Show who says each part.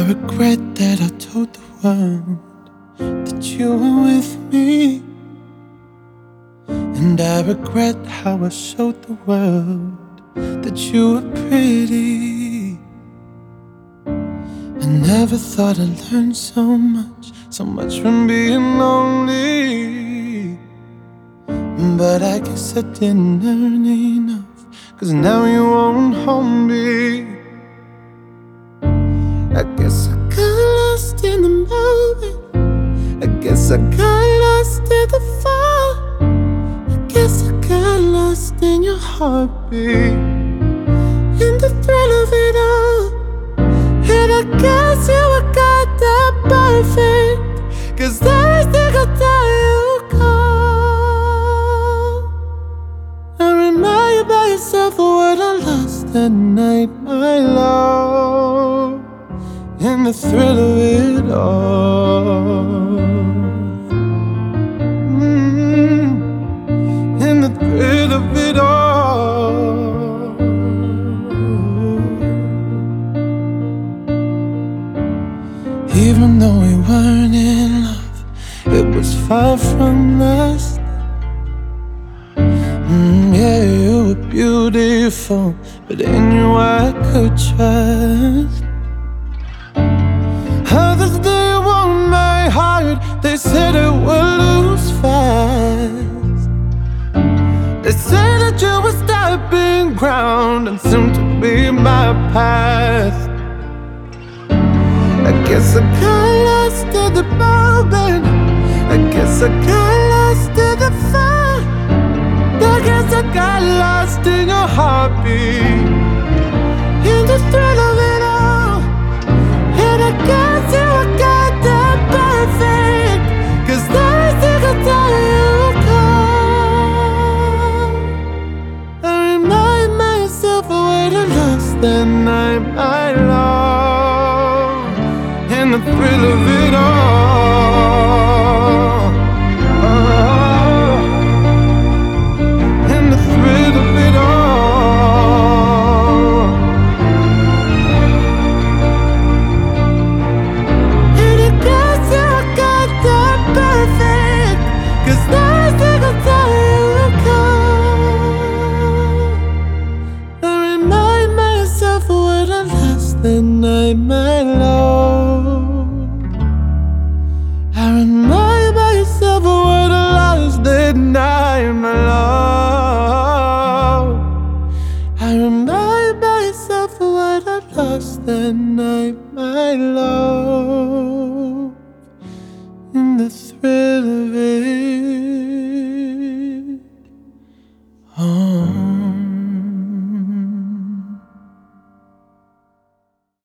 Speaker 1: regret that I told the world that you were with me, and I regret how I showed the world that you were pretty. I never thought I'd learn so much from being lonely. But I guess I didn't learn enough, 'cause now you won't hold me. I guess I got lost in the moment. I guess I got lost in the fall. I guess I got lost in your heartbeat, in the thrill of it all. And I guess you were goddamn perfect, 'cause every single time you call, I remind you by yourself of what I lost that night, my love, in the thrill of it all. In the thrill of it all. Even though we weren't in love, it was far from lust. Yeah, you were beautiful, but in you I could trust. Others, they won my heart. They said it would lose fast. They say that you were stopping ground and soon to be my past. I guess I got lost in the moment. I guess I got lost in the fire. I guess I got lost in your heartbeat, in the thrill of it all. And I guess you were goddamn perfect, 'cause every single time you call, I remind myself of what I lost that night, my love, in the thrill of it all. In the thrill of it all. And I guess you got that perfect, 'cause every single time you call, I remind myself of what I lost that night, my love. I remind myself of what I lost that night, my love. I remind myself of what I lost that night, my love, in the thrill of it.